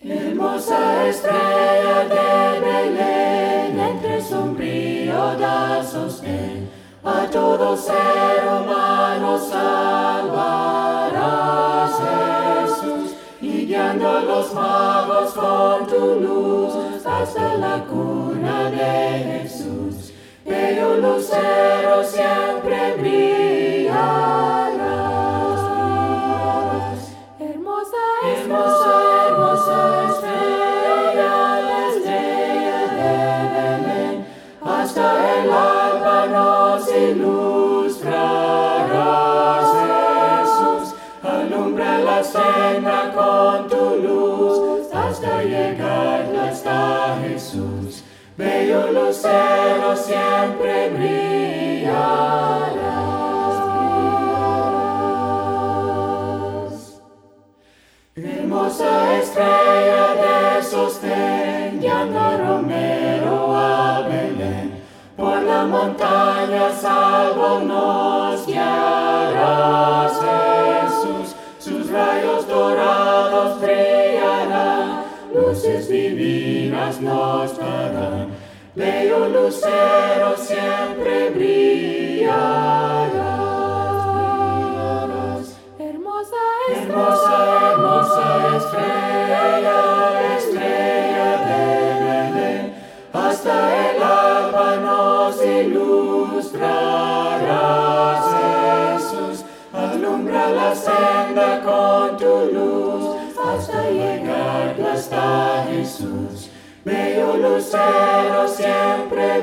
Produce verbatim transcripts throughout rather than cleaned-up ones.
Hermosa estrella de Belén, entre sombrío da sostén, a todo ser humano salvarás, Jesús, y guiando a los magos con tu luz hasta la cuna de Jesús. Bello lucero siempre brillarás. Hermosa, hermosa, hermosa estrella, la estrella de Belén, hasta el alba nos ilustrarás, Jesús. Alumbra la senda con tu luz, hasta llegar hasta Jesús. Bello lucero siempre brillarás. Hermosa estrella de sostén, guiando a Romero a Belén, por la montaña salvo nos guiarás, Jesús. Sus rayos dorados brillarán, luces divinas nos darán. Bello lucero siempre brillarás. Hermosa, hermosa, hermosa estrella, estrella de Belén, hasta el alba nos ilustrarás, Jesús. Alumbra la senda con tu luz, hasta llegar hasta Jesús. Bello lucero siempre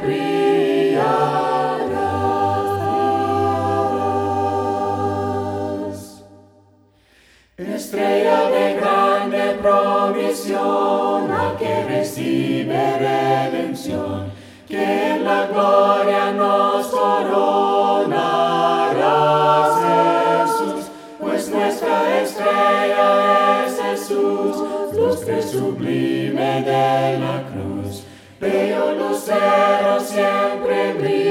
brillarás. Estrella de grande provisión, a que recibe redención, que en la gloria nos coronarás, Jesús, pues nuestra estrella es Jesús, lustre sublime de la cruz. Bello lucero siempre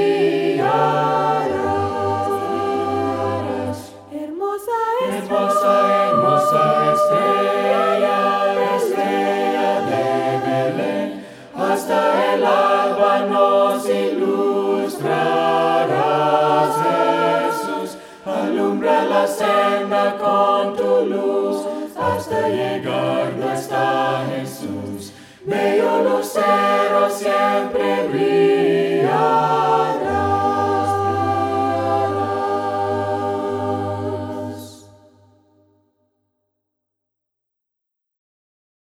brillarás. Hermosa, hermosa, hermosa estrella, estrella de Belén, hasta el alba nos ilustrarás, Jesús. Alumbra la senda con tu luz, hasta llegar hasta Jesús. Bello lucero siempre brilla.